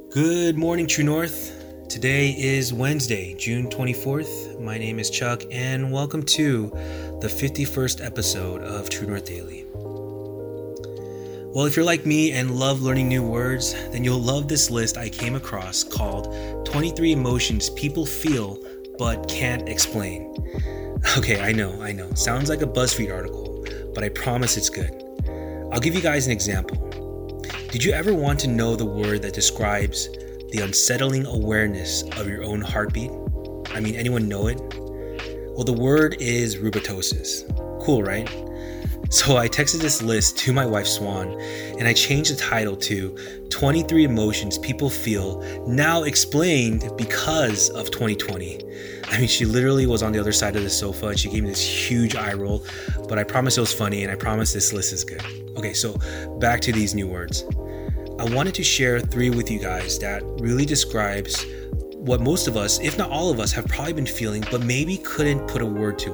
Good morning, True North. Today is Wednesday, June 24th. My name is Chuck, and welcome to the 51st episode of True North Daily. Well, if you're like me and love learning new words, then you'll love this list I came across called 23 Emotions People Feel But Can't Explain. Okay, I know. Sounds like a BuzzFeed article, but I promise it's good. I'll give you guys an example. Did you ever want to know the word that describes the unsettling awareness of your own heartbeat? I mean, anyone know it? Well, the word is rubetosis. Cool, right? So I texted this list to my wife Swan, and I changed the title to 23 Emotions People Feel Now Explained Because of 2020. I mean, she literally was on the other side of the sofa and she gave me this huge eye roll, but I promise it was funny and I promise this list is good. Okay, so back to these new words. I wanted to share 3 with you guys that really describes what most of us, if not all of us, have probably been feeling, but maybe couldn't put a word to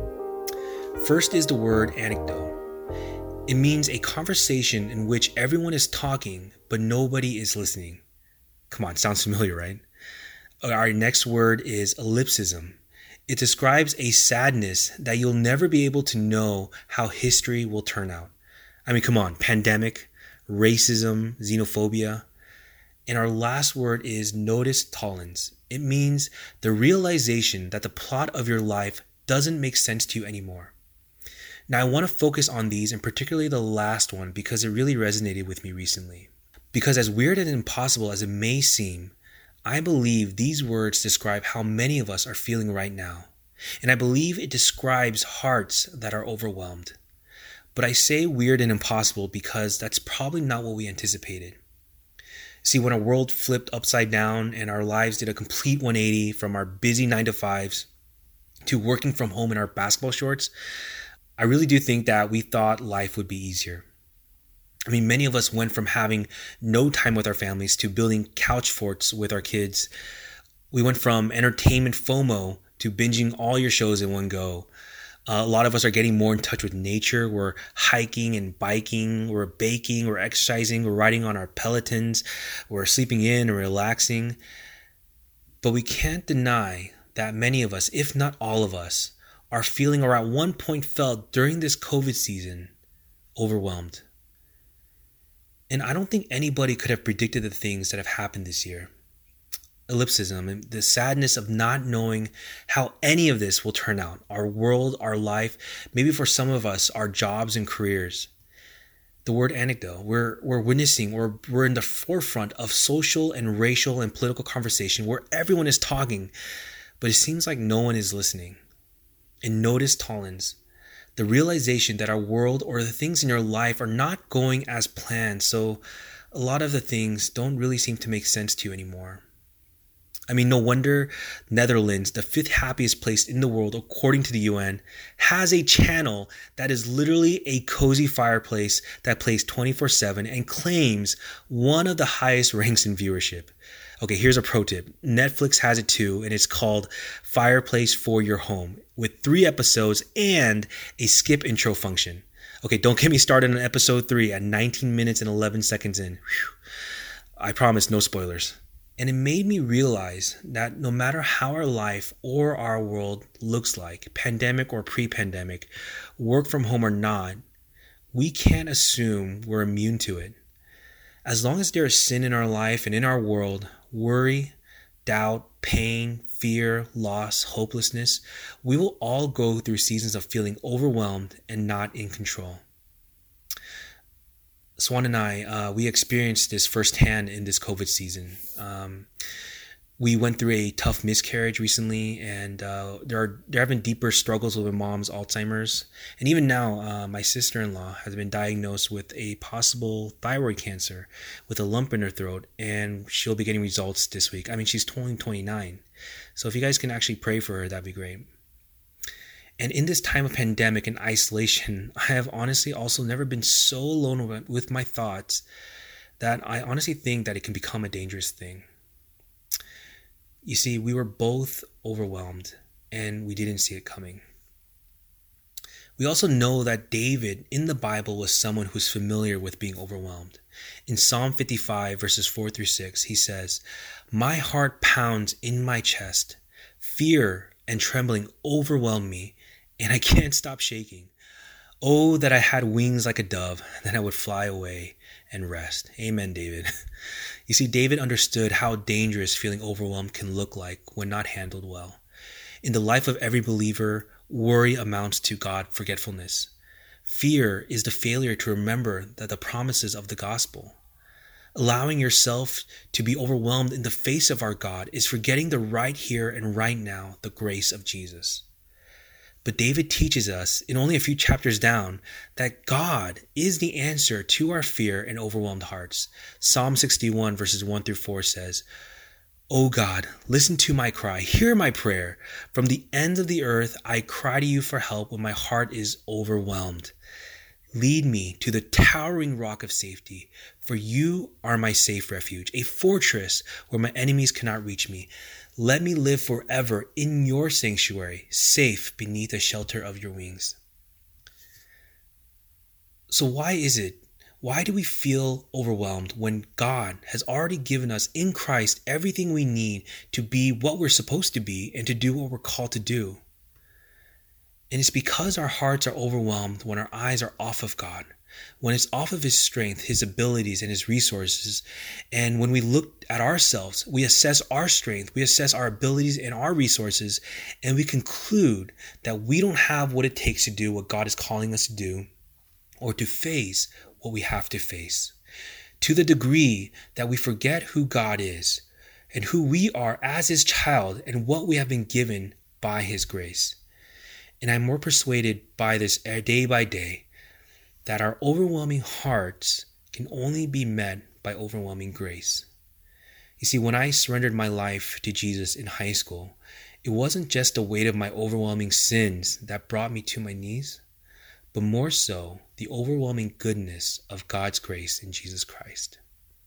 it. First is the word anecdote. It means a conversation in which everyone is talking, but nobody is listening. Come on, sounds familiar, right? Our next word is ellipsism. It describes a sadness that you'll never be able to know how history will turn out. I mean, come on, pandemic, racism, xenophobia. And our last word is notice tollens. It means the realization that the plot of your life doesn't make sense to you anymore. Now, I want to focus on these, and particularly the last one, because it really resonated with me recently. Because as weird and impossible as it may seem, I believe these words describe how many of us are feeling right now. And I believe it describes hearts that are overwhelmed. But I say weird and impossible because that's probably not what we anticipated. See, when our world flipped upside down and our lives did a complete 180 from our busy 9-to-5s to working from home in our basketball shorts, I really do think that we thought life would be easier. I mean, many of us went from having no time with our families to building couch forts with our kids. We went from entertainment FOMO to binging all your shows in one go. A lot of us are getting more in touch with nature. We're hiking and biking, we're baking, we're exercising, we're riding on our Pelotons, we're sleeping in and relaxing. But we can't deny that many of us, if not all of us, are feeling or at one point felt during this COVID season overwhelmed. And I don't think anybody could have predicted the things that have happened this year. Ellipsism and the sadness of not knowing how any of this will turn out. Our world, our life, maybe for some of us, our jobs and careers. The word anecdote, we're witnessing, or we're in the forefront of social and racial and political conversation where everyone is talking, but it seems like no one is listening. And notice tollens, the realization that our world or the things in your life are not going as planned. So a lot of the things don't really seem to make sense to you anymore. I mean, no wonder Netherlands, the 5th happiest place in the world according to the UN, has a channel that is literally a cozy fireplace that plays 24/7 and claims one of the highest ranks in viewership. Okay, here's a pro tip. Netflix has it too, and it's called Fireplace for Your Home, with 3 episodes and a skip intro function. Okay, don't get me started on episode 3 at 19 minutes and 11 seconds in. Whew. I promise no spoilers. And it made me realize that no matter how our life or our world looks like, pandemic or pre-pandemic, work from home or not, we can't assume we're immune to it. As long as there is sin in our life and in our world, worry, doubt, pain, fear, loss, hopelessness, we will all go through seasons of feeling overwhelmed and not in control. Swan and I, we experienced this firsthand in this COVID season. We went through a tough miscarriage recently, and there have been deeper struggles with my mom's Alzheimer's. And even now, my sister-in-law has been diagnosed with a possible thyroid cancer with a lump in her throat, and she'll be getting results this week. I mean, she's 29. So if you guys can actually pray for her, that'd be great. And in this time of pandemic and isolation, I have honestly also never been so alone with my thoughts that I honestly think that it can become a dangerous thing. You see, we were both overwhelmed and we didn't see it coming. We also know that David in the Bible was someone who's familiar with being overwhelmed. In Psalm 55, verses 4 through 6, he says, "My heart pounds in my chest. Fear and trembling overwhelm me, and I can't stop shaking. Oh, that I had wings like a dove, then I would fly away and rest." Amen, David. You see, David understood how dangerous feeling overwhelmed can look like when not handled well. In the life of every believer, worry amounts to God forgetfulness. Fear is the failure to remember that the promises of the gospel. Allowing yourself to be overwhelmed in the face of our God is forgetting the right here and right now, the grace of Jesus. But David teaches us, in only a few chapters down, that God is the answer to our fear and overwhelmed hearts. Psalm 61 verses 1 through 4 says, "O God, listen to my cry, hear my prayer. From the ends of the earth I cry to you for help when my heart is overwhelmed. Lead me to the towering rock of safety, for you are my safe refuge, a fortress where my enemies cannot reach me. Let me live forever in your sanctuary, safe beneath the shelter of your wings." So why do we feel overwhelmed when God has already given us in Christ everything we need to be what we're supposed to be and to do what we're called to do? And it's because our hearts are overwhelmed when our eyes are off of God, when it's off of His strength, His abilities, and His resources. And when we look at ourselves, we assess our strength, we assess our abilities and our resources, and we conclude that we don't have what it takes to do what God is calling us to do, or to face what we have to face. To the degree that we forget who God is and who we are as His child and what we have been given by His grace. And I'm more persuaded by this day by day that our overwhelming hearts can only be met by overwhelming grace. You see, when I surrendered my life to Jesus in high school, it wasn't just the weight of my overwhelming sins that brought me to my knees, but more so the overwhelming goodness of God's grace in Jesus Christ.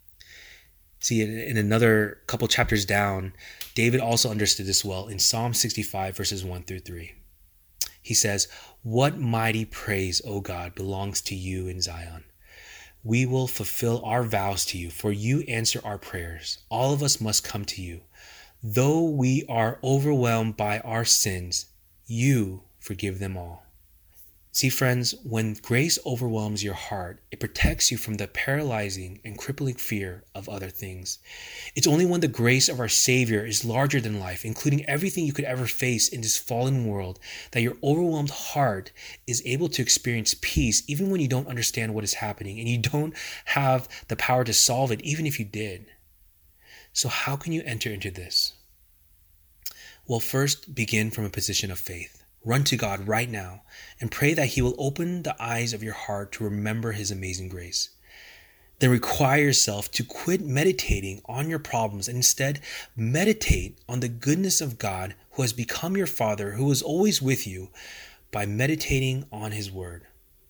See, in another couple chapters down, David also understood this well in Psalm 65 verses 1 through 3. He says, "What mighty praise, O God, belongs to you in Zion. We will fulfill our vows to you, for you answer our prayers. All of us must come to you. Though we are overwhelmed by our sins, you forgive them all." See, friends, when grace overwhelms your heart, it protects you from the paralyzing and crippling fear of other things. It's only when the grace of our Savior is larger than life, including everything you could ever face in this fallen world, that your overwhelmed heart is able to experience peace even when you don't understand what is happening and you don't have the power to solve it, even if you did. So how can you enter into this? Well, first, begin from a position of faith. Run to God right now and pray that He will open the eyes of your heart to remember His amazing grace. Then require yourself to quit meditating on your problems and instead meditate on the goodness of God who has become your Father, who is always with you, by meditating on His Word.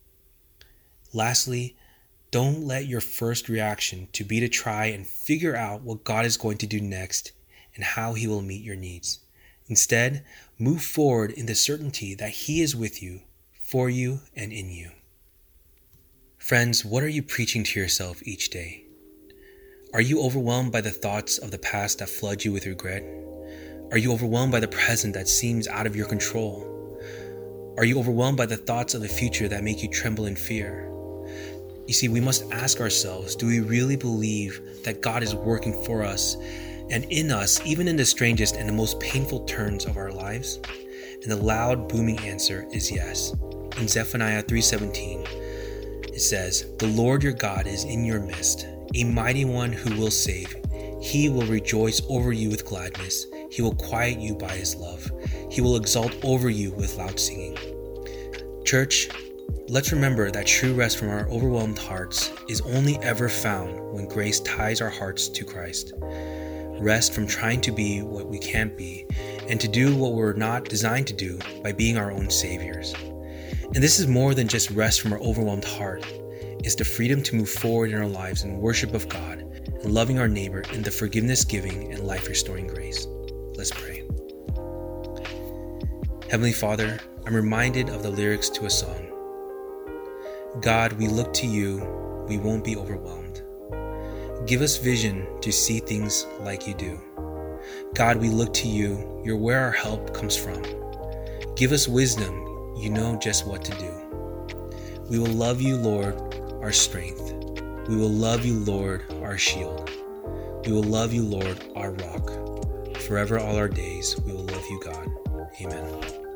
Lastly, don't let your first reaction to be to try and figure out what God is going to do next and how He will meet your needs. Instead, move forward in the certainty that He is with you, for you, and in you. Friends, what are you preaching to yourself each day? Are you overwhelmed by the thoughts of the past that flood you with regret? Are you overwhelmed by the present that seems out of your control? Are you overwhelmed by the thoughts of the future that make you tremble in fear? You see, we must ask ourselves, do we really believe that God is working for us and in us, even in the strangest and the most painful turns of our lives? And the loud, booming answer is yes. In Zephaniah 3:17, it says, "The Lord your God is in your midst, a mighty one who will save. He will rejoice over you with gladness. He will quiet you by His love. He will exult over you with loud singing." Church, let's remember that true rest from our overwhelmed hearts is only ever found when grace ties our hearts to Christ. Rest from trying to be what we can't be and to do what we're not designed to do by being our own saviors. And this is more than just rest from our overwhelmed heart. It's the freedom to move forward in our lives in worship of God and loving our neighbor in the forgiveness-giving and life-restoring grace. Let's pray. Heavenly Father, I'm reminded of the lyrics to a song. God, we look to you, we won't be overwhelmed. Give us vision to see things like you do. God, we look to you, you're where our help comes from. Give us wisdom, you know just what to do. We will love you, Lord, our strength. We will love you, Lord, our shield. We will love you, Lord, our rock. Forever all our days, we will love you, God. Amen.